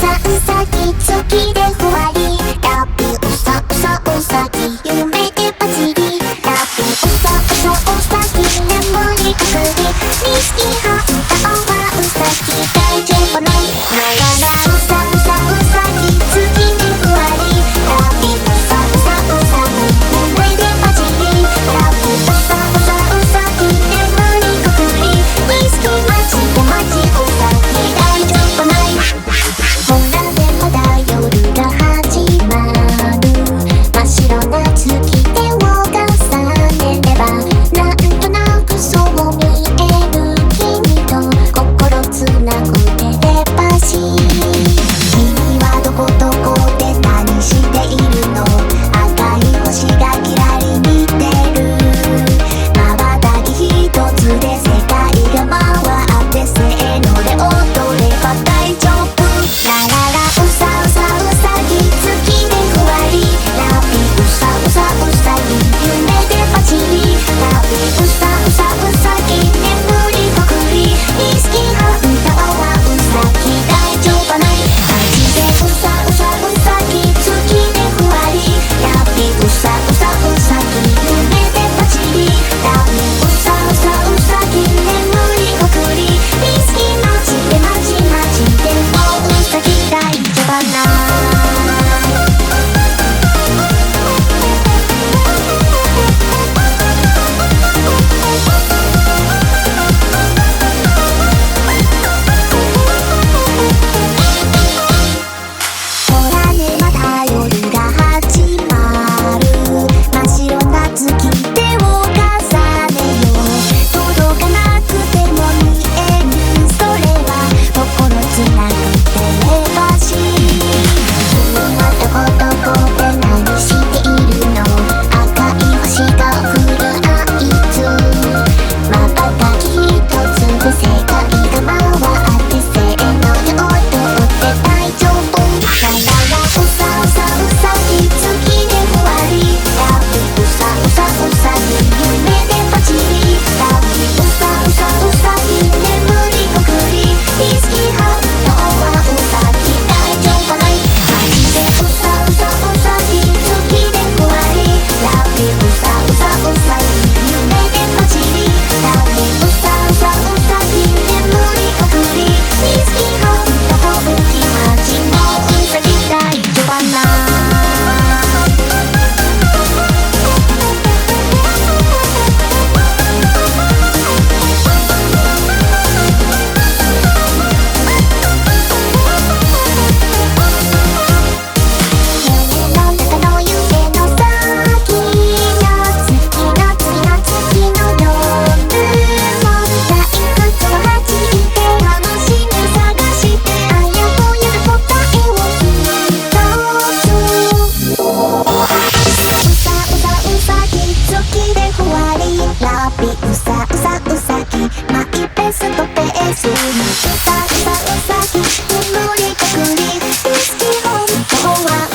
さうさぎ月でふわりラッピーうさうさうさぎ夢でパチリラッピーうさうさうさぎ眠りくくり錦ハンターはうさぎ大丈夫ないラララうさうさうさぎ月でふわりラッピーうさうさうさぎ夢でパチリラッピーうさうさうさぎ眠りくくり錦マジでマジうさぎ大丈夫ないほらでまだ夜が始まる真っ白な月でを重ねればなんとなくそう見える君と心つなぐテレパシー君はどこどこで何しているの赤い星がキラリ見てる瞬き一つで世界が回ってせーので踊れば大丈夫ラララうさうさうさぎ月でふわりラッピーうさうさうさぎ夢でパチリラッピーうさうさうさぎ眠りくくり錦ハンターはうさぎ大丈夫ないマジでうさうさうさぎ月でふわりラッピーうさうさうさぎ夢でパチリラッピーうさうさうさぎ眠りくくり錦マジでマジマジでもううさぎ大丈夫ないほらねまだ夜が始まる真っ白な月手を重ねよう届かなくても見えるそれは心つなぐテレパシー君はどこどこで何しているの赤い星が降る合図瞬き一つで世界が回ってせーので踊って大丈夫ラララうさうさうさぎ月でふわりラッピーうさうさうさぎ夢でパチリラッピーうさうさうさぎ眠りくくり錦ハンターはうさぎ大丈夫ないマジでうさうさうさぎ月でふわりラッピーうさうさうさぎ夢でパチリラッピーうさうさうさぎ眠りくくり錦ハンターはうきマジもううさぎ大丈夫ない夢の中の夢の先の月の夜も退屈を弾いて楽しみ探してあやふや答えを一つうさうさうさぎ月でふわりラッピーうさうさうさぎマイペースとペースにうさうさうさぎ眠りくくり錦本当は